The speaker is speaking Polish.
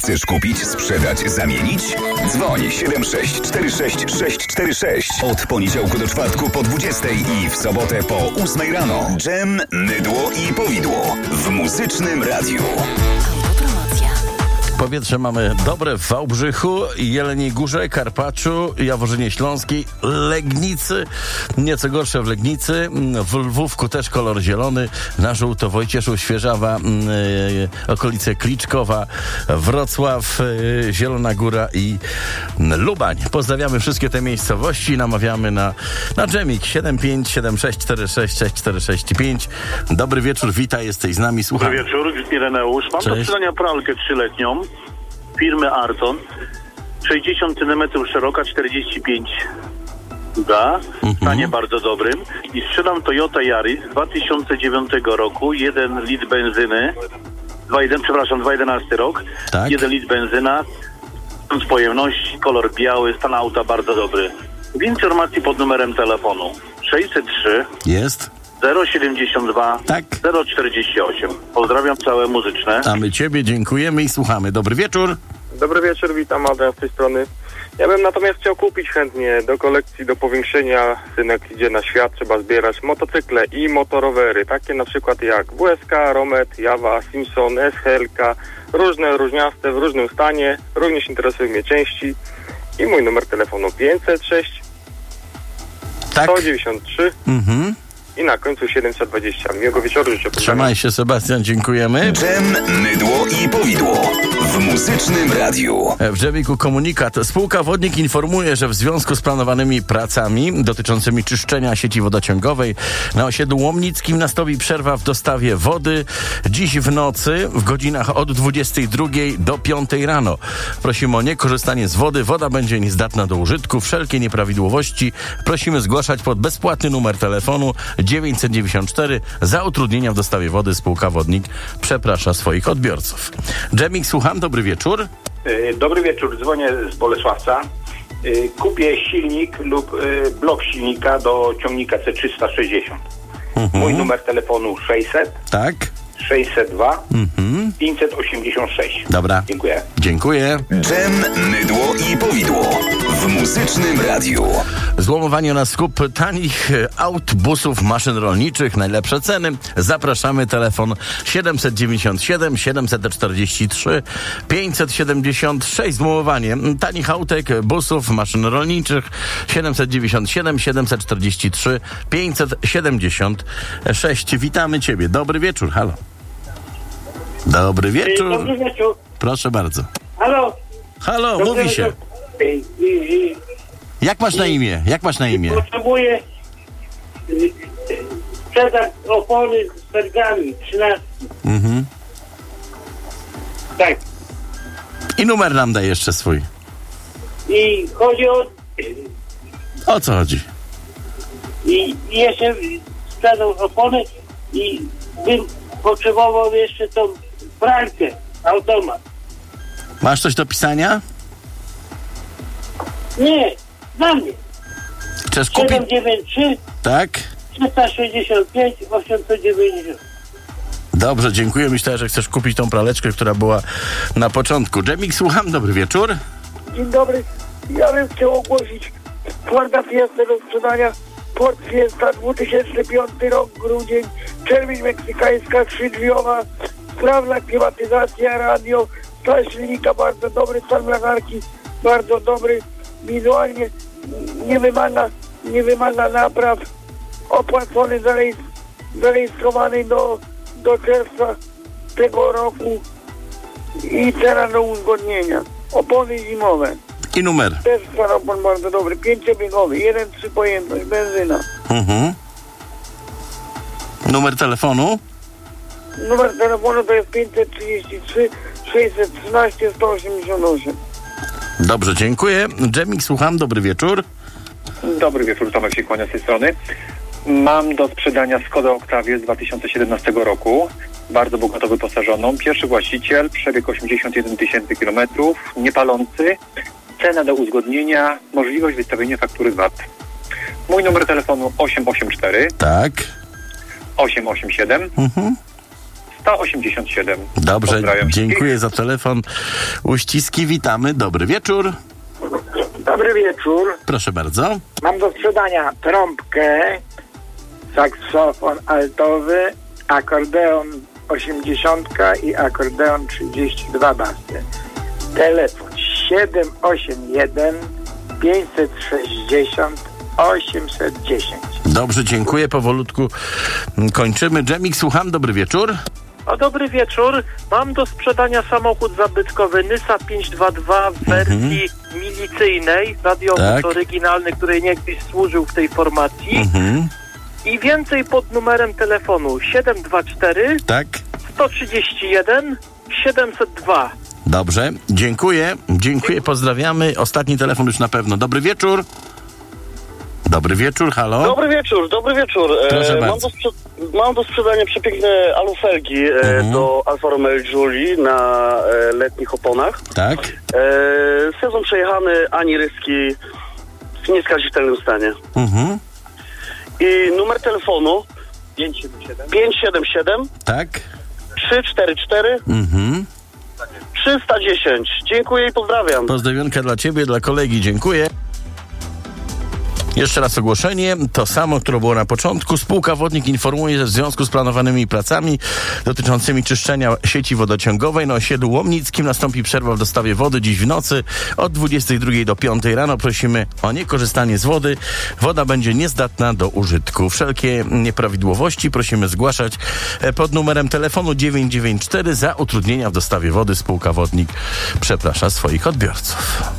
Chcesz kupić, sprzedać, zamienić? Dzwoń 7646 Od poniedziałku do czwartku po 20 i w sobotę po 8 rano. Dżem, mydło i powidło w Muzycznym Radiu. Powietrze mamy dobre w Wałbrzychu, Jeleniej Górze, Karpaczu, Jaworzynie Śląskiej, Legnicy, nieco gorsze w Legnicy, w Lwówku też kolor zielony, na żółto Wojcieszów, Świeżawa, okolice Kliczkowa, Wrocław, Zielona Góra i Lubań. Pozdrawiamy wszystkie te miejscowości, namawiamy na dżemik 7576466465. Dobry wieczór, witaj, jesteś z nami, słucham. Dobry wieczór, Ireneusz. Mam do sprzedania pralkę 3-letnią firmy Arton, 60 cm szeroka, 45 długa, w stanie bardzo dobrym, i sprzedam Toyota Yaris 2009 roku, 1 litr benzyny, 2011 rok, tak. 1 litr benzyna, z pojemności, kolor biały, stan auta bardzo dobry. Więcej informacji pod numerem telefonu 603 jest 072 tak 048. Pozdrawiam całe muzyczne. A my ciebie dziękujemy i słuchamy. Dobry wieczór. Dobry wieczór, witam, Adrian z tej strony. Ja bym natomiast chciał kupić chętnie do kolekcji, do powiększenia, synek idzie na świat, trzeba zbierać motocykle i motorowery, takie na przykład jak WSK, Romet, Jawa, Simpson, SHL-ka, różne, różniaste, w różnym stanie, również interesują mnie części i mój numer telefonu 506 tak 193 i na końcu 720. Miłego wieczoru życzę. Trzymaj się, Sebastian, dziękujemy. Dżem, mydło i powidło w Muzycznym Radiu. W Dżemiku komunikat. Spółka Wodnik informuje, że w związku z planowanymi pracami dotyczącymi czyszczenia sieci wodociągowej na osiedlu Łomnickim nastąpi przerwa w dostawie wody dziś w nocy w godzinach od 22 do 5 rano. Prosimy o niekorzystanie z wody. Woda będzie niezdatna do użytku. Wszelkie nieprawidłowości prosimy zgłaszać pod bezpłatny numer telefonu 994. Za utrudnienia w dostawie wody spółka Wodnik przeprasza swoich odbiorców. Dżemik, słucham, dobry wieczór. Dobry wieczór, dzwonię z Bolesławca. Kupię silnik lub blok silnika do ciągnika C360. Mój numer telefonu 600 tak 602 586. Dobra. Dziękuję. Dziękuję. Dżem, mydło i powidło w Muzycznym Radiu. Złomowanie na skup tanich aut, busów, maszyn rolniczych, najlepsze ceny. Zapraszamy, telefon 797 743 576. Złomowanie tanich autek, busów, maszyn rolniczych 797 743 576. Witamy ciebie. Dobry wieczór. Halo. Dobry wieczór. Dobry wieczór. Proszę bardzo. Halo. Halo, Dobry mówi się. wieczór. Jak masz na imię? Jak masz na imię? Potrzebuję sprzedać opony z felgami 13. Tak. I numer nam daj jeszcze swój. I chodzi o... O co chodzi? I jeszcze sprzedał opony i bym potrzebował jeszcze tą pralkę, automat. Masz coś do pisania? Nie, dla mnie. Chcesz kupić? 793 Tak? 365 890. Dobrze, dziękuję. Myślę, że chcesz kupić tą praleczkę, która była na początku. Dżemik, słucham. Dobry wieczór. Dzień dobry. Ja bym chciał ogłosić Forda Fiesta do sprzedania. Ford Fiesta 2005 rok, grudzień, czerwień meksykańska, 3-drzwiowa, sprawna klimatyzacja, radio, stan silnika bardzo dobry, stan latarki bardzo dobry, wizualnie niewymaga napraw, opłacony, zarejestrowany do czerwca tego roku i cena do uzgodnienia. Opony zimowe. I numer? Też stan opon bardzo dobry, 5-biegowy, 1.3 pojemność, benzyna. Numer telefonu? Numer telefonu to jest 533 613 188. Dobrze, dziękuję. Dżemik, słucham. Dobry wieczór. Dobry wieczór, Tomek się kłania z tej strony. Mam do sprzedania Skodę Octavię z 2017 roku, bardzo bogato wyposażoną. Pierwszy właściciel, przebieg 81 000 kilometrów, niepalący, cena do uzgodnienia, możliwość wystawienia faktury VAT. Mój numer telefonu 884 tak 887 187. Dobrze, Pozdrawiam. dziękuję za telefon. Uściski, witamy. Dobry wieczór. Dobry wieczór. Proszę bardzo. Mam do sprzedania trąbkę, saksofon altowy, akordeon 80 i akordeon 32 basy. Telefon 781 560 810. Dobrze, dziękuję. Powolutku kończymy. Dżemik, słucham. Dobry wieczór. Dobry wieczór. Mam do sprzedania samochód zabytkowy Nysa 522 w wersji milicyjnej. Radiowóz oryginalny, który niegdyś służył w tej formacji. I więcej pod numerem telefonu 724 131 702. Dobrze, dziękuję. Dziękuję, pozdrawiamy. Ostatni telefon już na pewno. Dobry wieczór. Dobry wieczór, halo. Dobry wieczór. Mam do sprzedania przepiękne alufelgi do Alfa Romeo Giulia na letnich oponach. Tak. Sezon przejechany, ani ryski, w nieskazitelnym stanie. I numer telefonu 577 344 310. Dziękuję i pozdrawiam. Pozdrowionka dla ciebie, dla kolegi. Dziękuję. Jeszcze raz ogłoszenie, to samo, które było na początku. Spółka Wodnik informuje, że w związku z planowanymi pracami dotyczącymi czyszczenia sieci wodociągowej na osiedlu Łomnickim nastąpi przerwa w dostawie wody dziś w nocy od 22 do 5 rano. Prosimy o niekorzystanie z wody. Woda będzie niezdatna do użytku. Wszelkie nieprawidłowości prosimy zgłaszać pod numerem telefonu 994. Za utrudnienia w dostawie wody spółka Wodnik przeprasza swoich odbiorców.